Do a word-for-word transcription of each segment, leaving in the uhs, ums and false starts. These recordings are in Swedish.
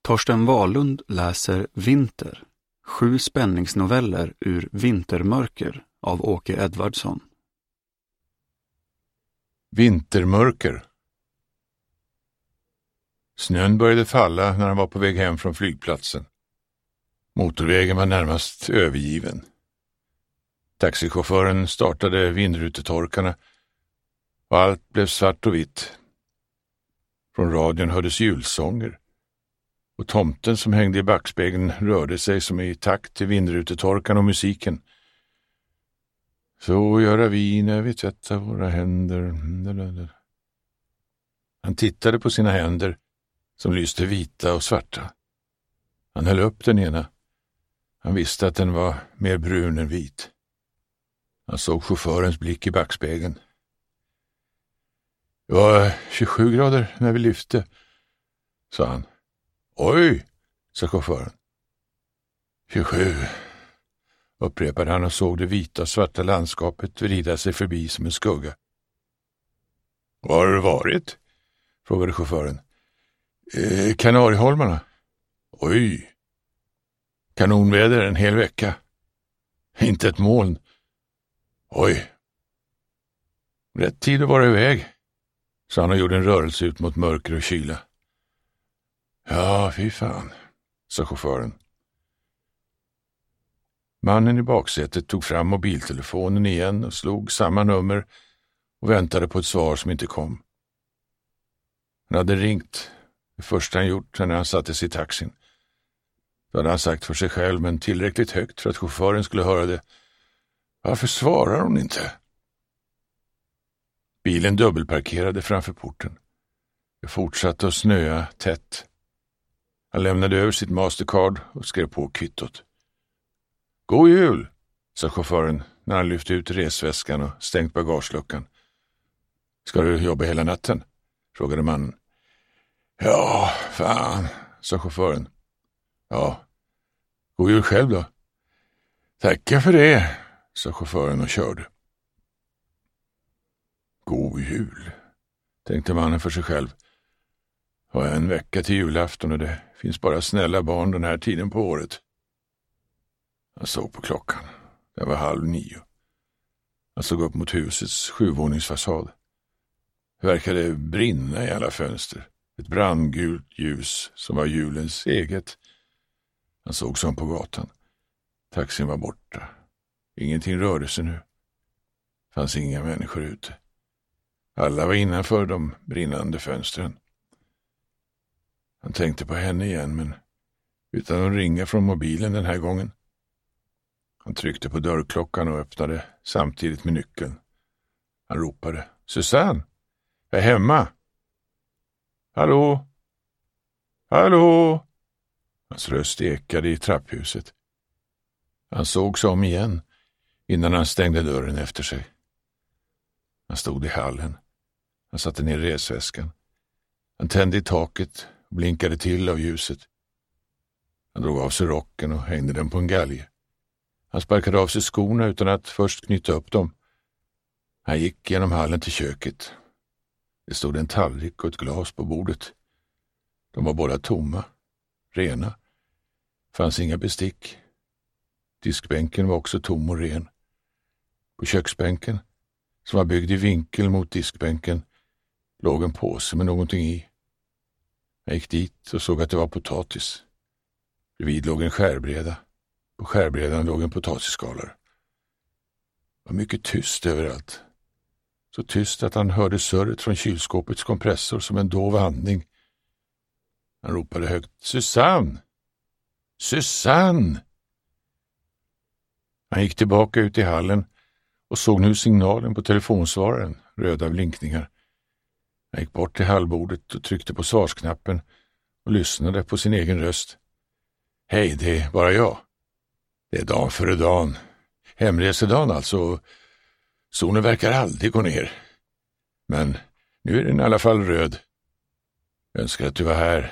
Torsten Wahlund läser Vinter, sju spänningsnoveller ur Vintermörker av Åke Edvardsson. Vintermörker. Snön började falla när han var på väg hem från flygplatsen. Motorvägen var närmast övergiven. Taxichauffören startade vindrutetorkarna och allt blev svart och vitt. Från radion hördes julsånger och tomten som hängde i backspegeln rörde sig som i takt till vindrutetorkan och musiken. Så göra vi när vi tvättar våra händer. Han tittade på sina händer som lyste vita och svarta. Han höll upp den ena. Han visste att den var mer brun än vit. Han såg chaufförens blick i backspegeln. Det var tjugosju grader när vi lyfte, sa han. Oj, sa chauffören. tjugosju, upprepade han och såg det vita och svarta landskapet vrida sig förbi som en skugga. Var har du varit? Frågade chauffören. Eh, Kanarieholmarna. Oj. Kanonväder en hel vecka. Inte ett moln. Oj. Rätt tid att vara iväg, sa han och gjorde en rörelse ut mot mörker och kyla. Ja, fy fan, sa chauffören. Mannen i baksätet tog fram mobiltelefonen igen och slog samma nummer och väntade på ett svar som inte kom. Han hade ringt, det första han gjort när han satte sig i taxin. Då hade han sagt för sig själv, men tillräckligt högt för att chauffören skulle höra det. Varför svarar hon inte? Bilen dubbelparkerade framför porten. Det fortsatte att snöa tätt. Han lämnade över sitt Mastercard och skrev på kvittot. God jul, sa chauffören när han lyfte ut resväskan och stängt bagageluckan. Ska du jobba hela natten? Frågade mannen. Ja, fan, sa chauffören. Ja, god jul själv då. Tackar för det, sa chauffören och körde. God jul, tänkte mannen för sig själv. Och en vecka till julafton och det finns bara snälla barn den här tiden på året. Han såg på klockan. Det var halv nio. Han såg upp mot husets sjuvåningsfasad. Det verkade brinna i alla fönster. Ett brandgult ljus som var julens eget. Han såg som på gatan. Taxin var borta. Ingenting rörde sig nu. Fanns inga människor ute. Alla var innanför de brinnande fönstren. Han tänkte på henne igen, men utan att ringa från mobilen den här gången. Han tryckte på dörrklockan och öppnade samtidigt med nyckeln. Han ropade. Susanne, jag är hemma. Hallå? Hallå? Hans röst ekade i trapphuset. Han såg sig om igen innan han stängde dörren efter sig. Han stod i hallen. Han satte ner resväskan. Han tände i taket och blinkade till av ljuset. Han drog av sig rocken och hängde den på en galge. Han sparkade av sig skorna utan att först knyta upp dem. Han gick genom hallen till köket. Det stod en tallrik och ett glas på bordet. De var båda tomma, rena. Fanns inga bestick. Diskbänken var också tom och ren. På köksbänken, som var byggd i vinkel mot diskbänken, låg en påse med någonting i. Jag gick dit och såg att det var potatis. Bredvid låg en skärbräda. På skärbrädan låg en potatisskalare. Det var mycket tyst överallt. Så tyst att han hörde surret från kylskåpets kompressor som en dov andning. Han ropade högt. Susanne! Susanne! Han gick tillbaka ut i hallen och såg nu signalen på telefonsvararen, röda blinkningar. Han gick bort till hallbordet och tryckte på svarsknappen och lyssnade på sin egen röst. Hej, det är bara jag. Det är dagen före dagen. Hemresedagen alltså. Solen verkar aldrig gå ner. Men nu är den i alla fall röd. Jag önskar att du var här.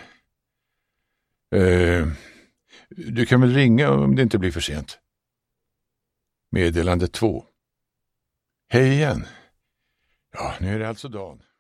Uh, du kan väl ringa om det inte blir för sent. Meddelande två. Hej igen. Ja, nu är det alltså dagen.